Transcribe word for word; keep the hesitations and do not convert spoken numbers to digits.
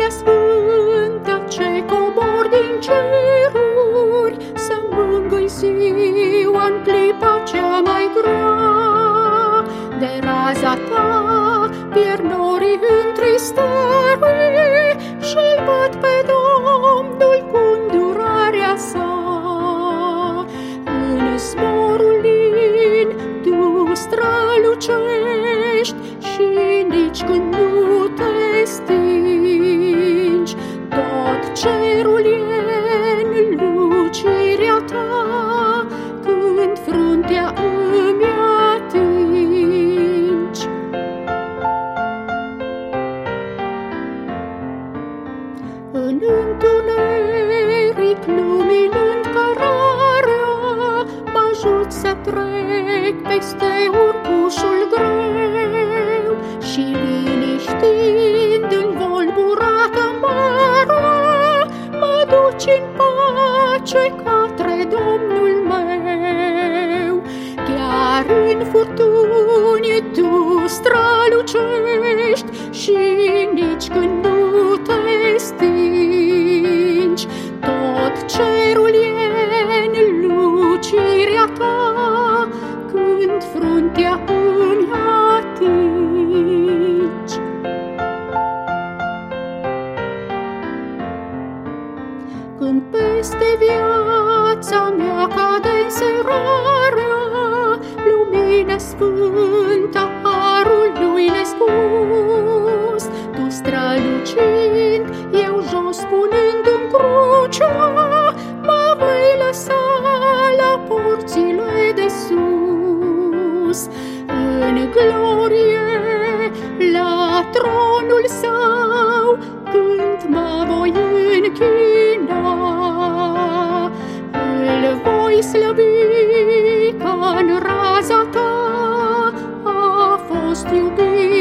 sfântă ce cobori din ceruri, să mângâi ziua-n clipa cea mai grea. De raza ta pierd norii în tristare și-l văd pe Domnul cu îndurarea sa. În zborul lin tu strălucești și nici când nu te stingi. Tot cerul e în lucirea ta când fruntea îmi atingi. În întuneric luminând cărarea, mă ajut să trec peste urcușul greu și liniștind învolburată marea, mă duci în pace către Domnul meu. Chiar în furtuni tu strălucești și nici când nu te stingi. Tot cerul e în lucirea ta când fruntea îmi atingi. Când peste viața mea cade înserarea, lumină sfântă harul lui nespus, tu strălucind, eu jos punându-mi crucea, mă vei lăsa la porțile de sus. În glorie, la tronul său, când mă voi închina, îl voi slăvi că în raza ta a fost iubit.